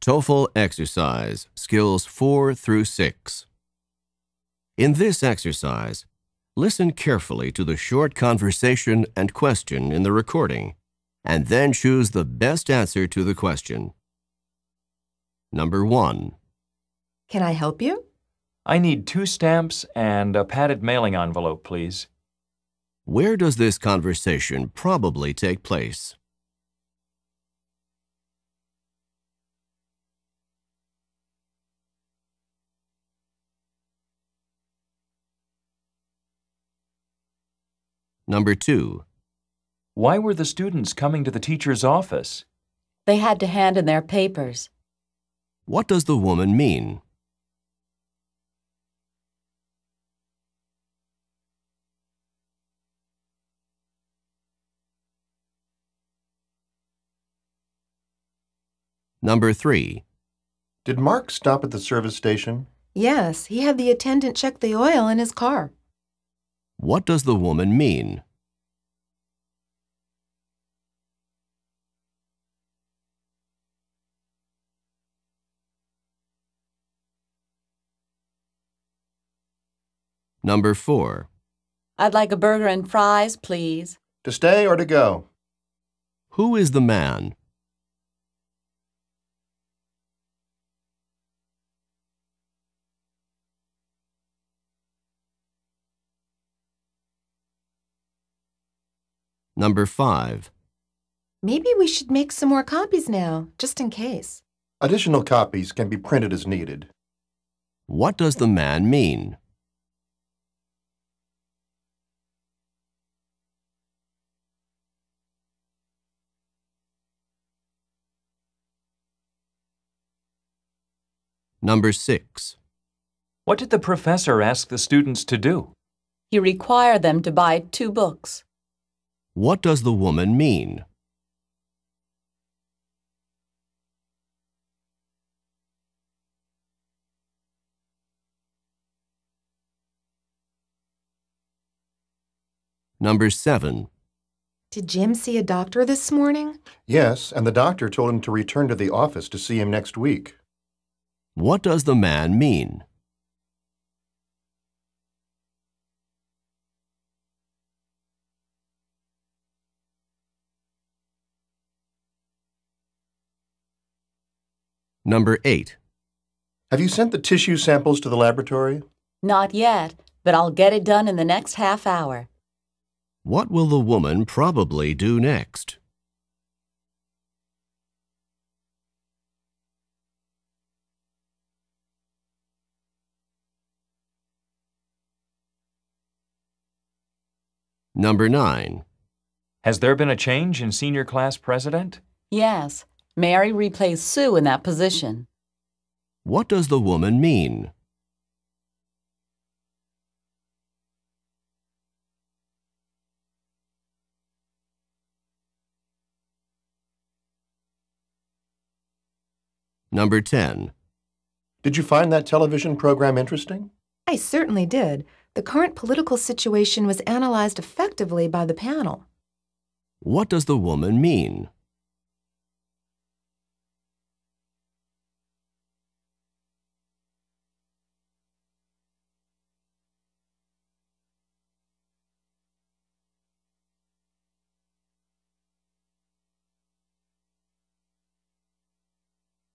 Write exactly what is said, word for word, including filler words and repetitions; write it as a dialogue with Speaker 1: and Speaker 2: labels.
Speaker 1: TOEFL exercise, skills four through six. In this exercise, listen carefully to the short conversation and question in the recording, and then choose the best answer to the question. Number one.
Speaker 2: Can I help you?
Speaker 3: I need two stamps and a padded mailing envelope, please.
Speaker 1: Where does this conversation probably take place? Number two.
Speaker 3: Why were the students coming to the teacher's office?
Speaker 4: They had to hand in their papers.
Speaker 1: What does the woman mean? Number three.
Speaker 5: Did Mark stop at the service station?
Speaker 2: Yes, he had the attendant check the oil in his car.
Speaker 1: What does the woman mean? Number four.
Speaker 4: I'd like a burger and fries, please.
Speaker 5: To stay or to go?
Speaker 1: Who is the man? Number five.
Speaker 2: Maybe we should make some more copies now, just in case.
Speaker 5: Additional copies can be printed as needed.
Speaker 1: What does the man mean? Number six.
Speaker 3: What did the professor ask the students to do?
Speaker 4: He required them to buy two books.
Speaker 1: What does the woman mean? Number seven.
Speaker 2: Did Jim see a doctor this morning?
Speaker 5: Yes, and the doctor told him to return to the office to see him next week.
Speaker 1: What does the man mean? Number eight.
Speaker 5: Have you sent the tissue samples to the laboratory?
Speaker 4: Not yet, but I'll get it done in the next half hour.
Speaker 1: What will the woman probably do next? Number nine.
Speaker 3: Has there been a change in senior class president?
Speaker 4: Yes, Mary replaced Sue in that position.
Speaker 1: What does the woman mean? Number ten.
Speaker 5: Did you find that television program interesting?
Speaker 2: I certainly did. The current political situation was analyzed effectively by the panel.
Speaker 1: What does the woman mean?